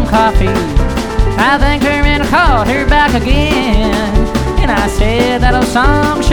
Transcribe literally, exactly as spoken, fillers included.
some coffee. I think her and I called her back again, and I said that old song sure